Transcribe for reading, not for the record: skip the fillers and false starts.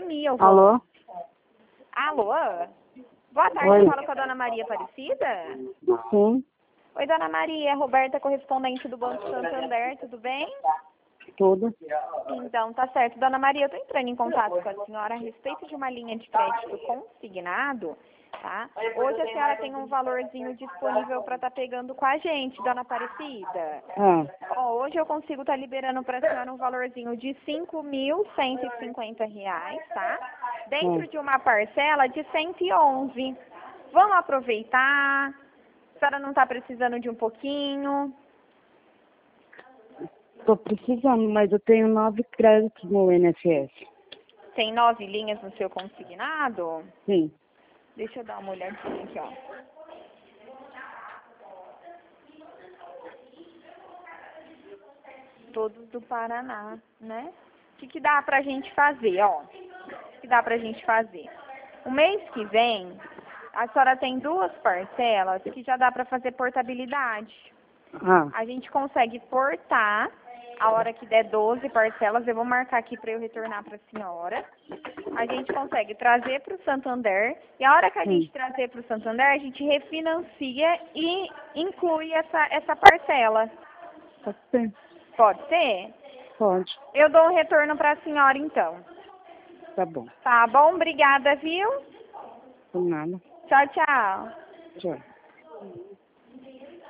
pandemia. Alô? Alô? Boa tarde, Oi. eu falo com a dona Maria Aparecida? Sim, Oi, dona Maria, Roberta, correspondente do Banco Santander, tudo bem? tudo. Então, tá certo. Dona Maria, eu tô entrando em contato com a senhora a respeito de uma linha de crédito consignado, tá? Hoje a senhora tem um valorzinho disponível para estar pegando com a gente, dona Aparecida. Ó, hoje eu consigo estar liberando para a senhora um valorzinho de R$ 5.150, tá? Dentro de uma parcela de 111. Vamos aproveitar. A senhora não está precisando de um pouquinho? Tô precisando, mas eu tenho 9 créditos no INSS. Tem 9 linhas no seu consignado? Sim. Deixa eu dar uma olhadinha aqui, ó. Todos do Paraná, né? O que dá pra gente fazer, ó? O que dá pra gente fazer? O mês que vem, a senhora tem 2 parcelas que já dá pra fazer portabilidade. A gente consegue portar a hora que der 12 parcelas. Eu vou marcar aqui para eu retornar para a senhora. A gente consegue trazer para o Santander. E a hora que a gente trazer para o Santander, a gente refinancia e inclui essa parcela. Pode ser? Pode ser? Pode. Eu dou um retorno para a senhora, então. Tá bom. Tá bom? Obrigada, viu? Por nada. Tchau, tchau. Tchau.